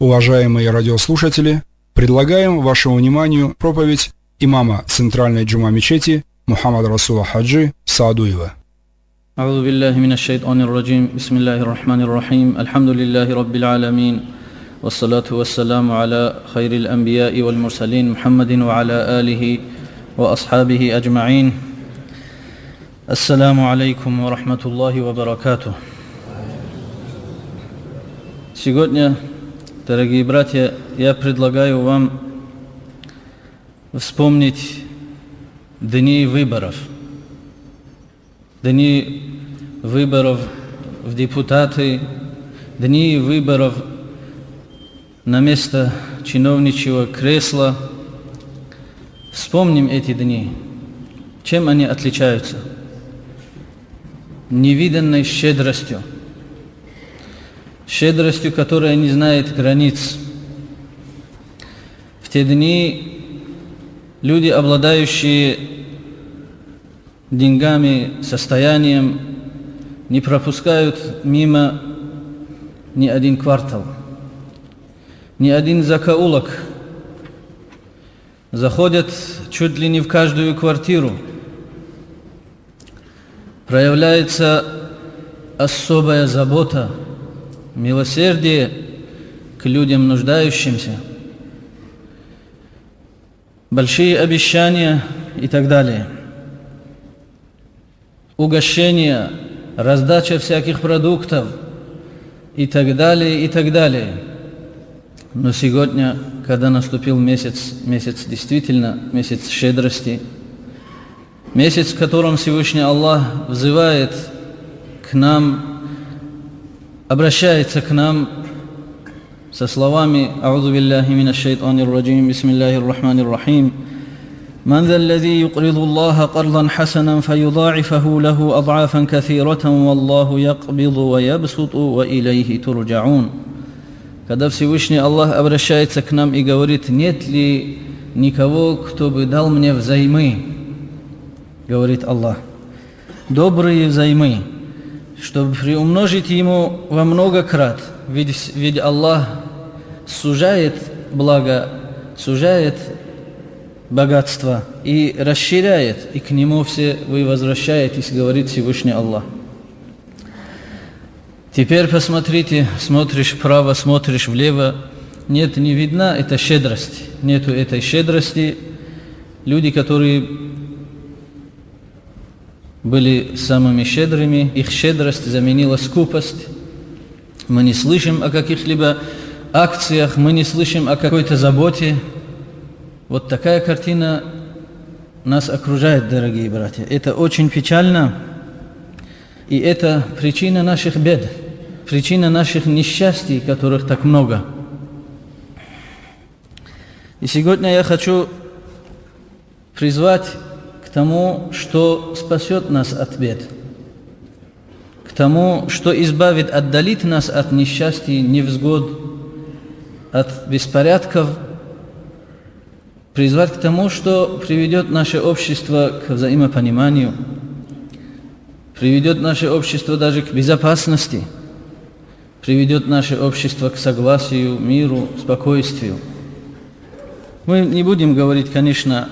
Уважаемые радиослушатели, предлагаем вашему вниманию проповедь имама Центральной джума мечети Мухаммада Расула Хаджи Саадуева. أعوذ بالله من الشيطان الرجيم بسم الله الرحمن الرحيم الحمد لله رب العالمين والصلاة والسلام على خير الأنبياء والمرسلين محمد وعلى آله وأصحابه أجمعين السلام عليكم ورحمة الله وبركاته. Сегодня, дорогие братья, я предлагаю вам вспомнить дни выборов. Дни выборов в депутаты, дни выборов на место чиновничьего кресла. Вспомним эти дни. Чем они отличаются? Невиданной щедростью. Щедростью, которая не знает границ. В те дни люди, обладающие деньгами, состоянием, не пропускают мимо ни один квартал, ни один закоулок. Заходят чуть ли не в каждую квартиру. Проявляется особая забота, милосердие к людям нуждающимся, большие обещания и так далее. Угощения, раздача всяких продуктов и так далее, и так далее. Но сегодня, когда наступил месяц действительно, месяц щедрости, месяц, в котором Всевышний Аллах взывает к нам, обращается к нам со словами «А'удhu билляхи минаш шайтанир раджим, бисмиллахир рахманир рахим». من ذا الذي يقرض الله قرضا حسنا فيضاعفه له أضعافا كثيرة والله يقبض ويبسط وإليه ترجعون. Когда Всевышний Аллах обращается к нам и говорит: нет ли никого, кто бы дал мне взаймы, говорит Аллах, добрые взаймы, чтобы приумножить ему во много крат. Ведь Аллах сужает благо, сужает богатство и расширяет, и к нему все вы возвращаетесь, говорит Всевышний Аллах. Теперь посмотрите, смотришь вправо, смотришь влево, нет, не видна эта щедрость, нету этой щедрости. Люди, которые были самыми щедрыми, их щедрость заменила скупость. Мы не слышим о каких-либо акциях, мы не слышим о какой-то заботе. Вот такая картина нас окружает, дорогие братья. Это очень печально, и это причина наших бед, причина наших несчастий, которых так много. И сегодня я хочу призвать к тому, что спасет нас от бед, к тому, что избавит, отдалит нас от несчастий, невзгод, от беспорядков, призвать к тому, что приведет наше общество к взаимопониманию, приведет наше общество даже к безопасности, приведет наше общество к согласию, миру, спокойствию. Мы не будем говорить, конечно,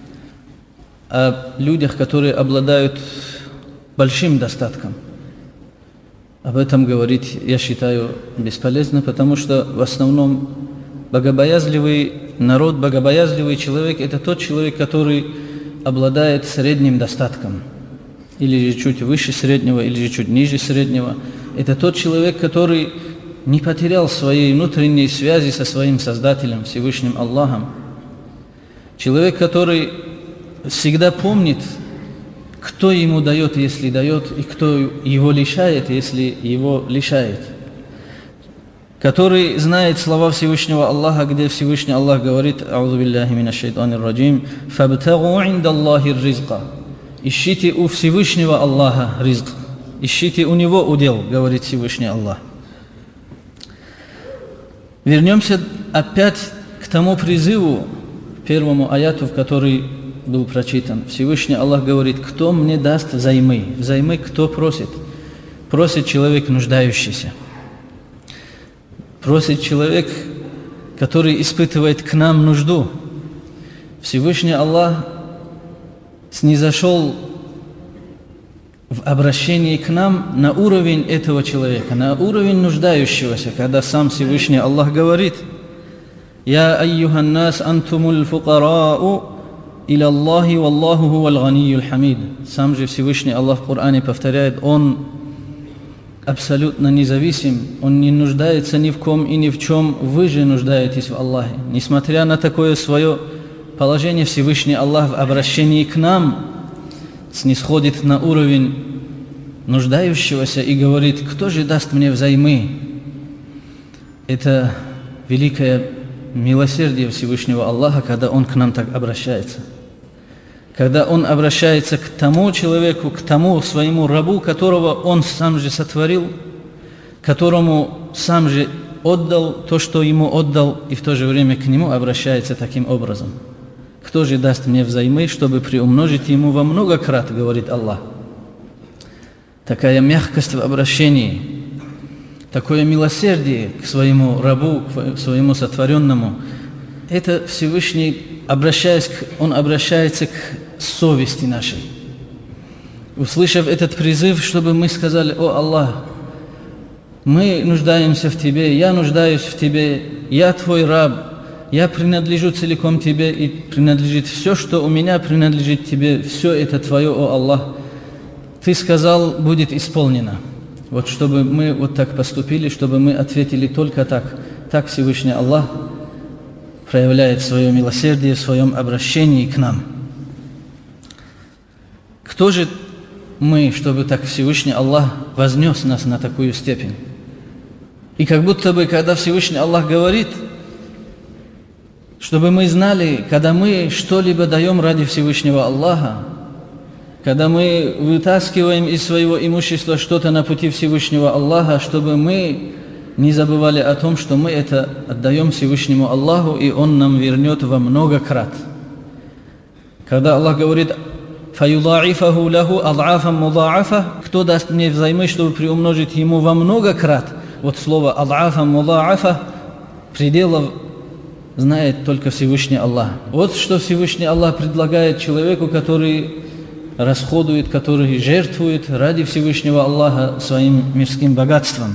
о людях, которые обладают большим достатком. Об этом говорить, я считаю, бесполезно, потому что в основном богобоязливый народ, богобоязливый человек – это тот человек, который обладает средним достатком, или же чуть выше среднего, или же чуть ниже среднего. Это тот человек, который не потерял своей внутренней связи со своим Создателем, Всевышним Аллахом. Человек, который всегда помнит, кто ему дает, если дает, и кто его лишает, если его лишает. Который знает слова Всевышнего Аллаха, где Всевышний Аллах говорит: «А'удhu билляхи минаш шайтанир раджим, фабтагу индаллахи ризка». Ищите у Всевышнего Аллаха ризк, ищите у Него удел, говорит Всевышний Аллах. Вернемся опять к тому призыву, первому аяту, в который был прочитан. Всевышний Аллах говорит: кто мне даст взаймы? Взаймы кто просит? Просит человек нуждающийся. Просит человек, который испытывает к нам нужду. Всевышний Аллах снизошел в обращении к нам на уровень этого человека, на уровень нуждающегося, когда сам Всевышний Аллах говорит: «Я айюхан нас антумуль фукарау иля Аллахи валлаху хуваль ганиюль хамид». Сам же Всевышний Аллах в Коране повторяет: Он абсолютно независим, Он не нуждается ни в ком и ни в чем, вы же нуждаетесь в Аллахе. Несмотря на такое свое положение, Всевышний Аллах в обращении к нам снисходит на уровень нуждающегося и говорит: кто же даст мне взаймы? Это великое милосердие Всевышнего Аллаха, когда Он к нам так обращается. Когда Он обращается к тому человеку, к тому своему рабу, которого Он сам же сотворил, которому сам же отдал то, что ему отдал, и в то же время к нему обращается таким образом. Кто же даст мне взаймы, чтобы приумножить ему во много крат, говорит Аллах. Такая мягкость в обращении, такое милосердие к своему рабу, к своему сотворенному, это Всевышний, Он обращается к совести нашей. Услышав этот призыв, чтобы мы сказали: «О Аллах, мы нуждаемся в Тебе, я нуждаюсь в Тебе, я Твой раб, я принадлежу целиком Тебе, и принадлежит все, что у меня принадлежит Тебе, все это Твое, о Аллах. Ты сказал, будет исполнено». Вот чтобы мы вот так поступили, чтобы мы ответили только так. Так Всевышний Аллах проявляет свое милосердие в своем обращении к нам. Кто же мы, чтобы так Всевышний Аллах вознес нас на такую степень? И как будто бы, когда Всевышний Аллах говорит, чтобы мы знали, когда мы что-либо даем ради Всевышнего Аллаха, когда мы вытаскиваем из своего имущества что-то на пути Всевышнего Аллаха, чтобы мы не забывали о том, что мы это отдаем Всевышнему Аллаху, и Он нам вернет во много крат. Когда Аллах говорит: «Фаюдаифаху лаху ад'афан мудаафа», кто даст мне взаймы, чтобы приумножить ему во много крат? Вот слово «ад'афан мудаафа» пределов знает только Всевышний Аллах. Вот что Всевышний Аллах предлагает человеку, который расходует, который жертвует ради Всевышнего Аллаха своим мирским богатством.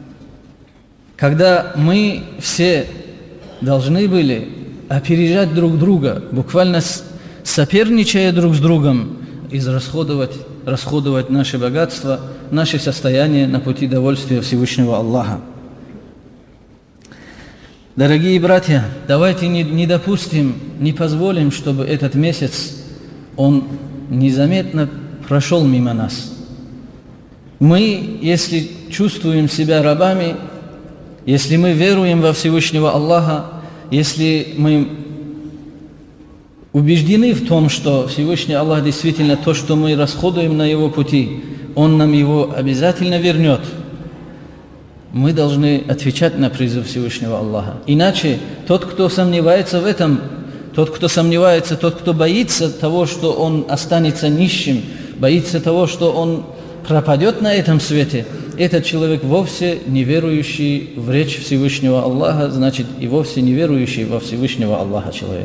Когда мы все должны были опережать друг друга, буквально соперничая друг с другом, расходовать наше богатство, наше состояние на пути довольствия Всевышнего Аллаха. Дорогие братья, давайте не допустим, не позволим, чтобы этот месяц, он незаметно прошел мимо нас. Мы, если чувствуем себя рабами, если мы веруем во Всевышнего Аллаха, если мы убеждены в том, что Всевышний Аллах действительно то, что мы расходуем на Его пути, Он нам его обязательно вернет, мы должны отвечать на призыв Всевышнего Аллаха. Иначе тот, кто сомневается в этом, тот, кто боится того, что он останется нищим, боится того, что он пропадет на этом свете, этот человек вовсе не верующий в речь Всевышнего Аллаха, значит и вовсе не верующий во Всевышнего Аллаха человек.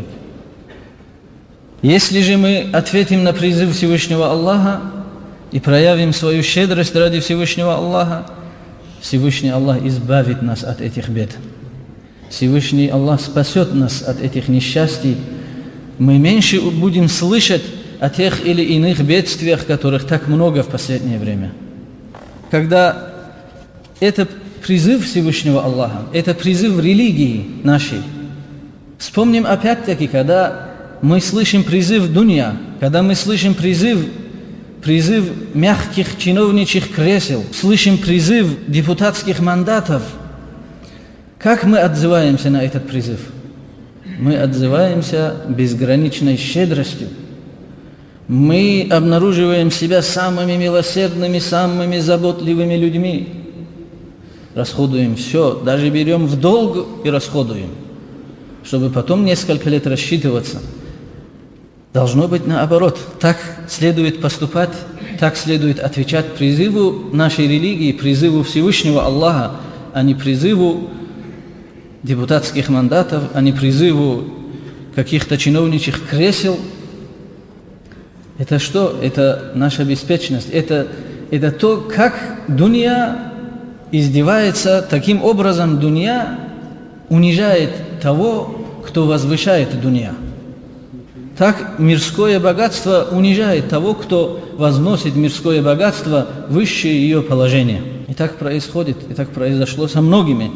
Если же мы ответим на призыв Всевышнего Аллаха и проявим свою щедрость ради Всевышнего Аллаха, Всевышний Аллах избавит нас от этих бед. Всевышний Аллах спасет нас от этих несчастий. Мы меньше будем слышать о тех или иных бедствиях, которых так много в последнее время. Когда это призыв Всевышнего Аллаха, это призыв религии нашей. Вспомним опять-таки, когда мы слышим призыв дунья, когда мы слышим призыв мягких чиновничьих кресел, слышим призыв депутатских мандатов, как мы отзываемся на этот призыв? Мы отзываемся безграничной щедростью. Мы обнаруживаем себя самыми милосердными, самыми заботливыми людьми. Расходуем все, даже берем в долг и расходуем, чтобы потом несколько лет рассчитываться. Должно быть наоборот. Так следует поступать, так следует отвечать призыву нашей религии, призыву Всевышнего Аллаха, а не призыву депутатских мандатов, а не призыву каких-то чиновничьих кресел. Это что? Это наша беспечность. Это то, как дунья издевается, таким образом дунья унижает того, кто возвышает дунья. Так мирское богатство унижает того, кто возносит мирское богатство выше ее положения. И так происходит, и так произошло со многими.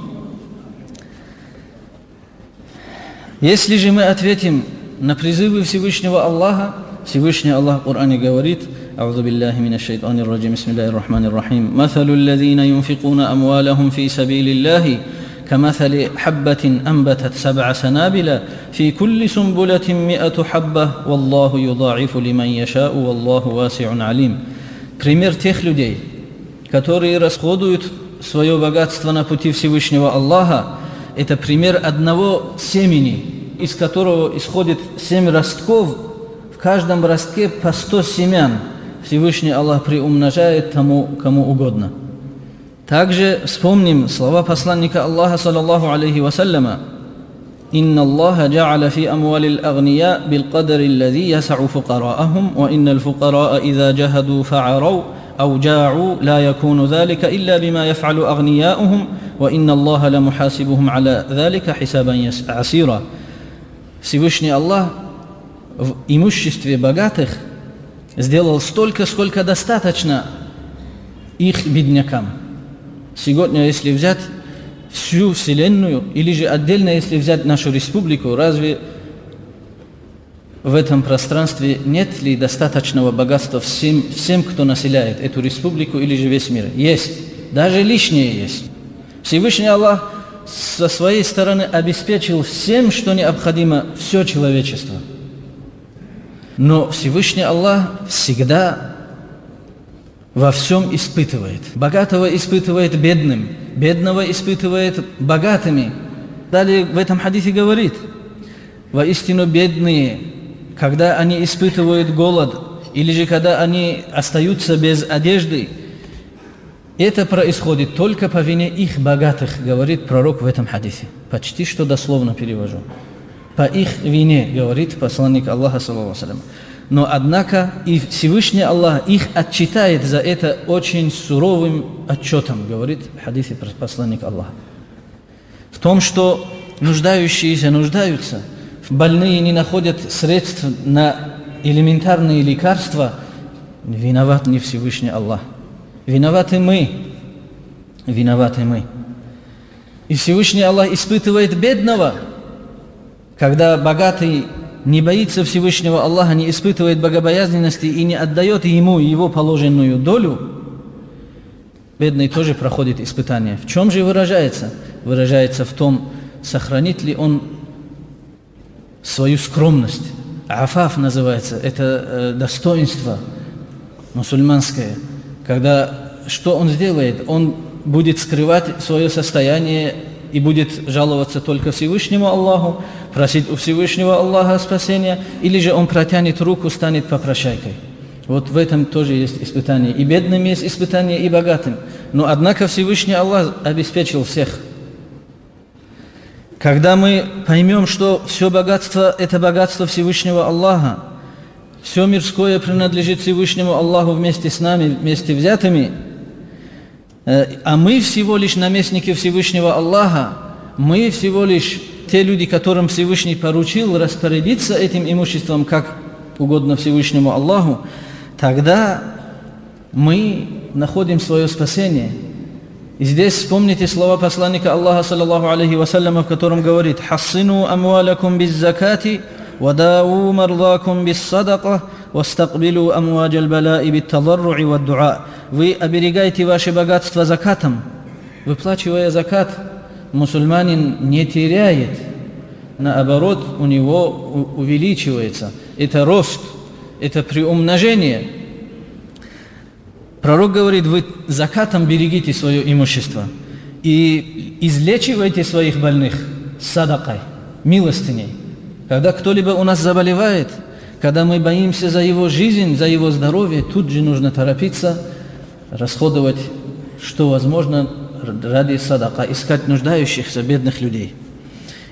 Если же мы ответим на призывы Всевышнего Аллаха, Всевышний Аллах в Коране говорит: «А'узу биллахи минаш шайтанир раджим, бисмиллахир рахманир рахим. Матhalul лазина юнфикуна амвалахум фи сабилиллахи каматхали хаббатин анбатат саб'a санабила фи кулли сумбулатин ми'ату хабба валлаху юда'ифу лиман яша'у валлаху васи'ун алим». Пример тех людей, которые расходуют свое богатство на пути Всевышнего Аллаха, это пример одного семени, из которого исходит 7 ростков, в каждом ростке по 100 семян. Всевышний Аллах приумножает тому, кому угодно. Также вспомним слова посланника Аллаха, саллаллаху алейхи вассаляма: «Инна Аллаха джа'аля фи амвалил агния билкадри аллази ясa'у фукараахум, ва инналь фукараа иза джахаду фа'арау, ау джа'у ла якуну залика илля бима яф'алу агнияухум, ва инна Аллаха ла мухасибухум аля залика хисабан асира». Всевышний Аллах в имуществе богатых сделал столько, сколько достаточно их беднякам. Сегодня, если взять всю Вселенную, или же отдельно, если взять нашу республику, разве в этом пространстве нет ли достаточного богатства всем, кто населяет эту республику или же весь мир? Есть. Даже лишнее есть. Всевышний Аллах со своей стороны обеспечил всем, что необходимо, все человечество. Но Всевышний Аллах всегда во всем испытывает. Богатого испытывает бедным, бедного испытывает богатыми. Далее в этом хадисе говорит: воистину бедные, когда они испытывают голод, или же когда они остаются без одежды, это происходит только по вине их богатых, говорит пророк в этом хадисе. Почти что дословно перевожу. По их вине, говорит посланник Аллаха, саллаллаху алейхи ва саллям. Но однако и Всевышний Аллах их отчитает за это очень суровым отчетом, говорит в хадисе посланник Аллаха. В том, что нуждающиеся нуждаются, больные не находят средств на элементарные лекарства, виноват не Всевышний Аллах. Виноваты мы. Виноваты мы. И Всевышний Аллах испытывает бедного, когда богатый не боится Всевышнего Аллаха, не испытывает богобоязненности и не отдает ему его положенную долю, бедный тоже проходит испытание. В чем же выражается? Выражается в том, сохранит ли он свою скромность. Афаф называется, это достоинство мусульманское. Когда что он сделает? Он будет скрывать свое состояние и будет жаловаться только Всевышнему Аллаху, просить у Всевышнего Аллаха спасения, или же он протянет руку, станет попрошайкой. Вот в этом тоже есть испытание. И бедным есть испытание, и богатым. Но однако Всевышний Аллах обеспечил всех. Когда мы поймем, что все богатство – это богатство Всевышнего Аллаха, все мирское принадлежит Всевышнему Аллаху вместе с нами, вместе взятыми, а мы всего лишь наместники Всевышнего Аллаха, мы всего лишь те люди, которым Всевышний поручил распорядиться этим имуществом, как угодно Всевышнему Аллаху, тогда мы находим свое спасение. И здесь вспомните слова посланника Аллаха, саллаллаху алейхи вассаляма, в котором говорит: «Хассину амвалакум биззакати, вадау марлакум биссадака, вастакбилу амваджаль балаи биттадарруи ваддуа». Вы оберегайте ваше богатство закатом. Выплачивая закат, мусульманин не теряет, наоборот, у него увеличивается. Это рост, это приумножение. Пророк говорит: вы закатом берегите свое имущество и излечивайте своих больных садакой, милостыней. Когда кто-либо у нас заболевает, когда мы боимся за его жизнь, за его здоровье, тут же нужно торопиться, расходовать, что возможно, ради садака, искать нуждающихся, бедных людей.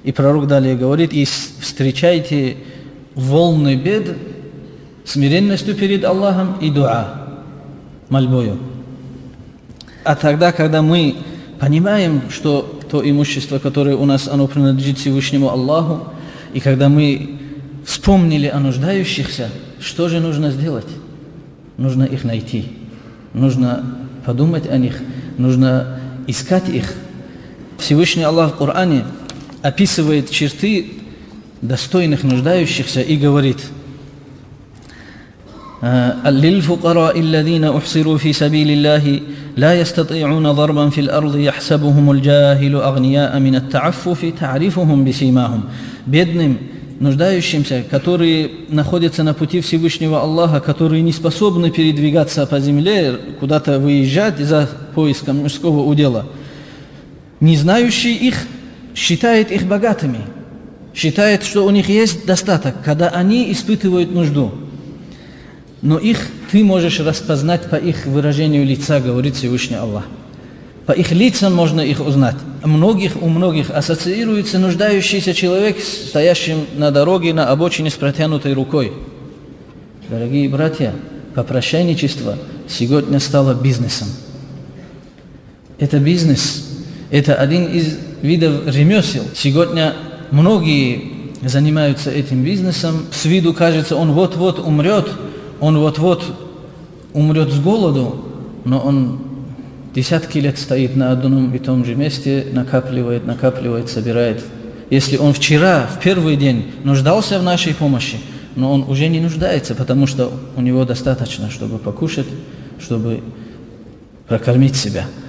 И пророк далее говорит: и встречайте волны бед смиренностью перед Аллахом и дуа, мольбою. А тогда, когда мы понимаем, что то имущество, которое у нас, оно принадлежит Всевышнему Аллаху, и когда мы вспомнили о нуждающихся, что же нужно сделать? Нужно их найти, нужно подумать о них, нужно искать их. Всевышний Аллах в Коране описывает черты достойных нуждающихся и говорит: «Лиль-фукара'i аллазина ухсиру фи сабилиллахи ла ястати'уна дарбан фил арди яхсабухумуль джахилу агния'a мин ат-та'аффуфи та'рифухум бисимахум». Бедным, нуждающимся, которые находятся на пути Всевышнего Аллаха, которые не способны передвигаться по земле, куда-то выезжать за поиском мирского удела. Не знающий их считает их богатыми, считает, что у них есть достаток, когда они испытывают нужду. Но их ты можешь распознать по их выражению лица, говорит Всевышний Аллах. По их лицам можно их узнать. У многих ассоциируется нуждающийся человек, стоящим на дороге, на обочине с протянутой рукой. Дорогие братья, попрошайничество сегодня стало бизнесом. Это бизнес. Это один из видов ремесел. Сегодня многие занимаются этим бизнесом. С виду кажется, он вот-вот умрет, он вот-вот умрет с голоду, но он десятки лет стоит на одном и том же месте, накапливает, собирает. Если он вчера, в первый день, нуждался в нашей помощи, но он уже не нуждается, потому что у него достаточно, чтобы покушать, чтобы прокормить себя.